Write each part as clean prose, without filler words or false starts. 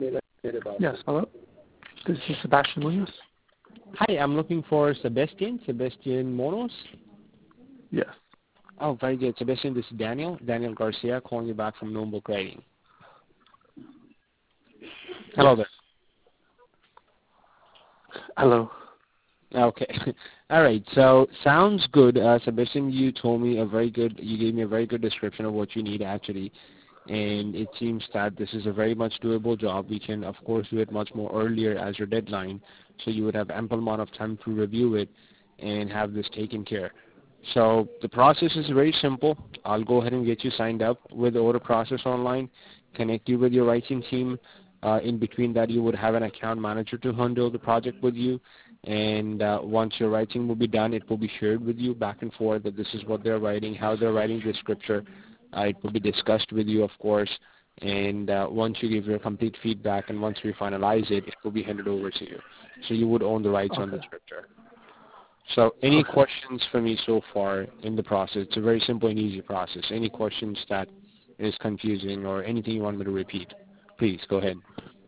Yes, hello. This is Sebastian Munoz. Hi, I'm looking for Sebastian Monos. Yes. Oh, very good. Sebastian, this is Daniel Garcia calling you back from Known Book Writing. Hello Yes. Hello. there. Okay. All right. So sounds good. Sebastian, you gave me a very good description of what you need actually. And it seems that this is a very much doable job. We can, of course, do it much more earlier as your deadline, so you would have ample amount of time to review it and have this taken care. So the process is very simple. I'll go ahead and get you signed up with the order process online, connect you with your writing team. In between that, you would have an account manager to handle the project with you. And once your writing will be done, it will be shared with you back and forth that this is what they're writing, how they're writing the scripture. It will be discussed with you, of course, and once you give your complete feedback and once we finalize it, it will be handed over to you. So you would own the rights on the scripture. So any questions for me so far in the process? It's a very simple and easy process. Any questions that is confusing or anything you want me to repeat, please go ahead.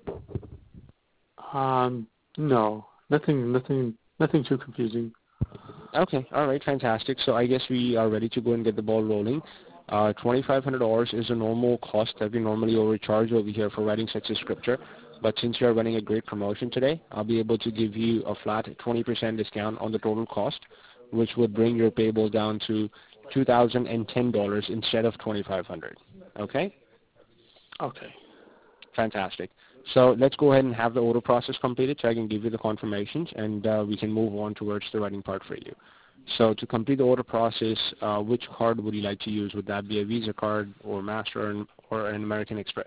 No, nothing too confusing. Okay, all right, fantastic. So I guess we are ready to go and get the ball rolling. $2,500 is a normal cost that we normally overcharge over here for writing such a scripture. But since you're running a great promotion today, I'll be able to give you a flat 20% discount on the total cost, which would bring your payable down to $2,010 instead of $2,500. Okay? Okay. Fantastic. So let's go ahead and have the order process completed so I can give you the confirmations and we can move on towards the writing part for you. So to complete the order process, which card would you like to use? Would that be a Visa card or Master or an American Express?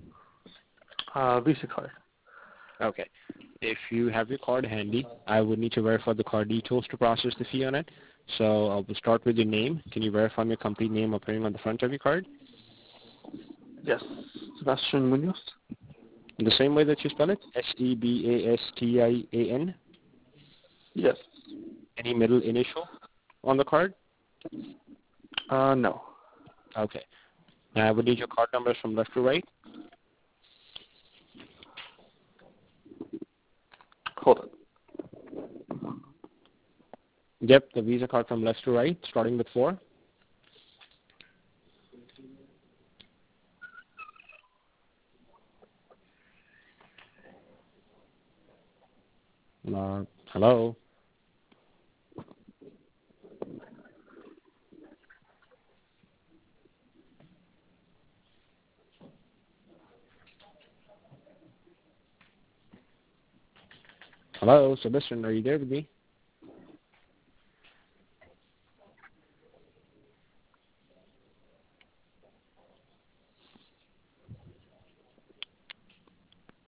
Visa card. Okay. If you have your card handy, I would need to verify the card details to process the fee on it. So I will start with your name. Can you verify your complete name appearing on the front of your card? Yes. Sebastian Munoz. The same way that you spell it? Sebastian? Yes. Any middle initial on the card? No. Okay. Now I would need your card numbers from left to right. Hold on. Yep, the Visa card from left to right, starting with 4. Hello? Hello, Sebastian, are you there with me?